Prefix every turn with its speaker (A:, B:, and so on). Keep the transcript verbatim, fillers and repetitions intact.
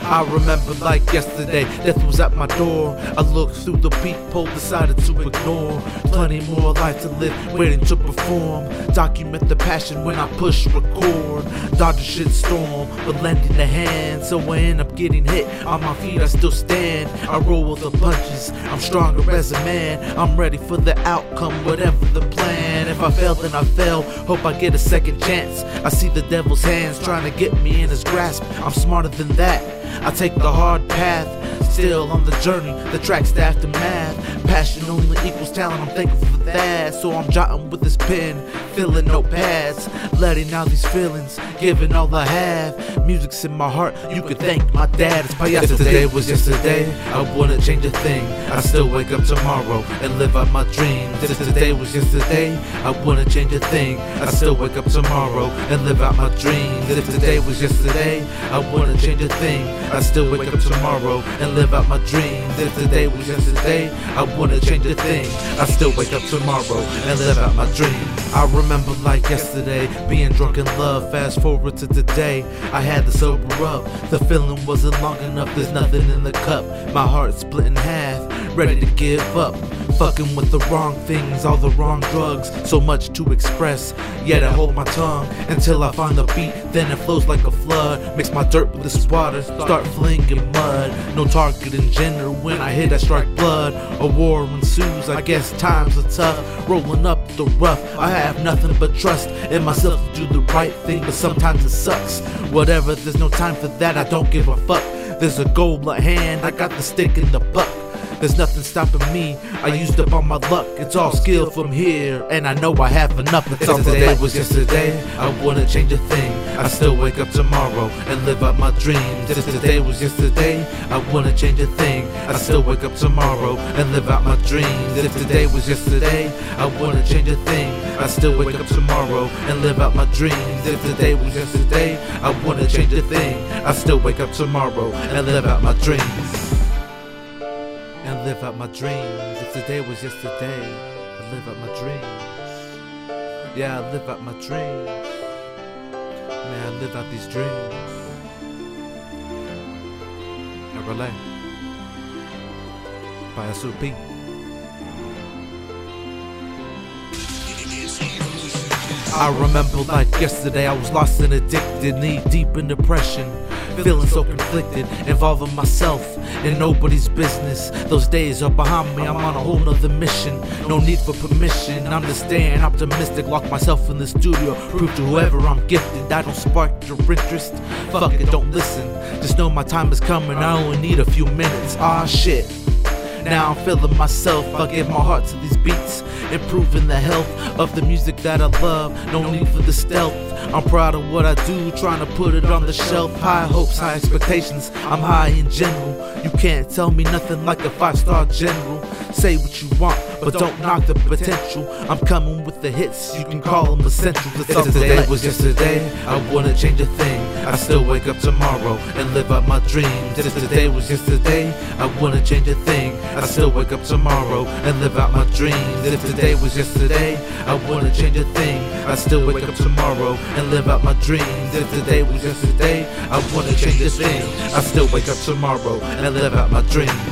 A: I remember like yesterday, death was at my door. I looked through the peephole, decided to ignore. Plenty more life to live, waiting to perform. Document the passion when I push record. Dodge a shit storm, but lending a hand. So I end up getting hit, on my feet I still stand. I roll with the punches, I'm stronger as a man. I'm ready for the outcome, whatever the plan. If I fail, then I fail, hope I get a second chance. I see the devil's hands trying to get me in his grasp. I'm smarter than that, I take the hard path. Still on the journey, the track's the aftermath. Passion only equals talent, I'm thankful for that. So I'm jotting with this pen, filling notepads, letting out these feelings, giving all I have. Music's in my heart, you can thank my dad. It's probably yesterday was yesterday, I wouldn't change a thing. I still wake up tomorrow and live out my dreams. If today was yesterday, I wouldn't change a thing. I still wake up tomorrow and live out my dreams. If today was yesterday, I wouldn't change a thing. I still wake up tomorrow and live out my dreams. If today was yesterday, I wouldn't change a thing. I still wake up tomorrow and live out my dreams. I remember like yesterday, being drunk in love. Fast forward to today, I had to sober up. The feeling wasn't long enough, there's nothing in the cup. My heart split in half, ready to give up. Fucking with the wrong things, all the wrong drugs. So much to express, yet I hold my tongue until I find the beat. Then it flows like a flood, mix my dirt with this water, start flinging mud. No target in gender, when I hit I strike blood. A war ensues, I guess times are tough. Rolling up the rough, I have nothing but trust in myself to do the right thing, but sometimes it sucks. Whatever, there's no time for that, I don't give a fuck. There's a goal at hand, I got the stick in the buck. There's nothing stopping me, I used up all my luck. It's all skill from here, and I know I have enough. It's all today was yesterday, I wouldn't change a thing. I still wake up tomorrow and live out my dreams. If today was yesterday, I wouldn't change a thing. I still wake up tomorrow and live out my dreams. If today was yesterday, I wouldn't change a thing. I still wake up tomorrow and live out my dreams. If today was yesterday, I wouldn't change a thing. I still wake up tomorrow and live out my dreams. And live out my dreams. If today was yesterday, I live out my dreams. Yeah, I live out my dreams. Man, I live out these dreams. And relay by S O P. I remember like yesterday, I was lost and addicted, knee deep in depression, feeling so conflicted, involving myself in nobody's business. Those days are behind me, I'm on a whole nother mission. No need for permission, I'm just staying optimistic. Lock myself in the studio, prove to whoever I'm gifted. I don't spark your interest, fuck it, don't listen. Just know my time is coming, I only need a few minutes. Ah shit, now I'm feeling myself. I give my heart to these beats, improving the health of the music that I love. No need for the stealth, I'm proud of what I do, trying to put it on the shelf. High hopes, high expectations, I'm high in general. You can't tell me nothing like a five-star general. Say what you want, but don't knock the potential. I'm coming with the hits, you can call them essentials. It's all today was yesterday, I wouldn't change a thing. I still wake up tomorrow and live out my dreams. If today was yesterday, I wouldn't change a thing. I still wake up tomorrow and live out my dreams. If today was yesterday, I wouldn't change a thing. I still wake up tomorrow and live out my dreams. If today was yesterday, I wouldn't change a thing. I still wake up tomorrow and live out my dreams.